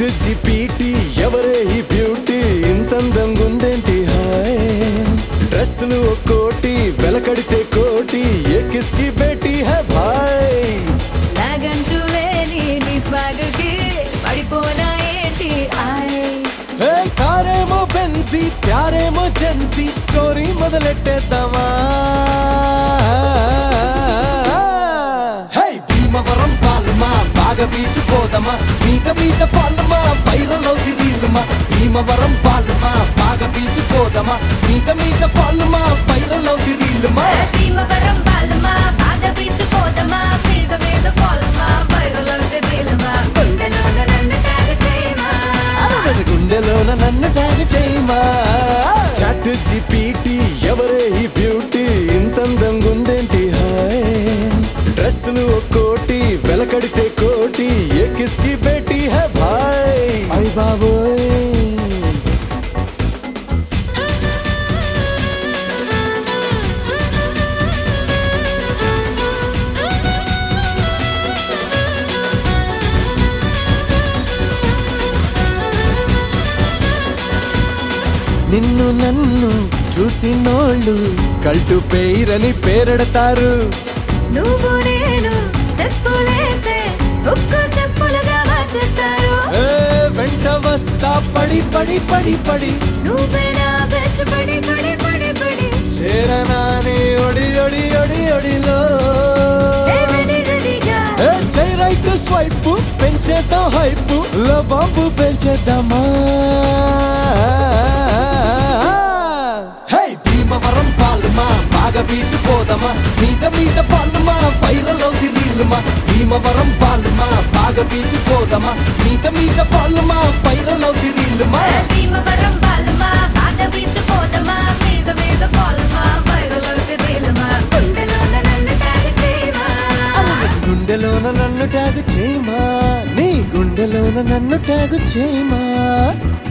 chat GPT ఎవరే ఈ beauty ఇంతందంగుందేంటి hi డ్రెస్సులు ఒక్కోటి వెలకడితే కోటి ఏ కిస్కి బేటీ హై భాయ్ నాగంటూ లేని నీ స్వాగకి పడిపోనా ఏంటి హే కారేమో బెన్సీ ప్యారేమో జెన్సీ స్టోరీ మొదలెట్టేద్దామా హే భీమవరం పాలమా బాగా బీచ్ పోదమా మీద ఫాలమా వైరల్ అవుది రీలుమా భీమవరం పాలమా బాగా బీచ్ పోదమా మీద ఫాలమా వైరల్ అవుది రీలుమా భీమవరం బాలమా బాగా బీచ్ పోదమా మీద ఫాలమా వైరల్ అవుతే రీలమా గుండెలోన నన్ను ట్యాగ్ చేయమా గుండెలోన నన్ను ట్యాగ్ చేయమా చాట్ జీపీటీ ఎవరే ఈ బ్యూటీ ఇంతందంగుందేంటి హాయ్ డ్రెస్సులు ఒక్కోటి వెలకడితే కోటి ఏ కిస్కి బేటీ హై భాయ్ అయ్ బాబోయ్ నిన్ను నన్ను చూసినోళ్ళు కల్టు పేరని పేరెడతారు నువ్వు నేను స్టెప్పులేస్తే ఒక్క స్టెప్పులుగా మార్చేస్తారు వెంట వస్తా పడి పడి పడి పడి నువ్వే నా బెస్ట్ పడి పడి పడి పడి చేరనాని ఒడి ఒడి ఒడి ఒడిలో రెడీగా జై రైట్ స్వైప్ పెంచేద్దాం హైప్ లో బాంబు పెంచేద్దామా హే భీమవరం పాలమా బాగా బీచ్ పోదమా మీద ఫాలమా వైరల్ అవుది రీలుమా భీమవరం పాలమా బాగా బీచ్ పోదమా మీద ఫాలమా వైరల్ అవుది రీలుమా భీమవరం బాలమా బాగా బీచ్ పోదమా మీద ఫాలమా వైరల్ అవుతే రీలమా గుండెలోన నన్ను ట్యాగ్ చేయమా గుండెలోన నన్ను ట్యాగ్ చేయమా నీ గుండెలోన నన్ను ట్యాగ్ చేయమా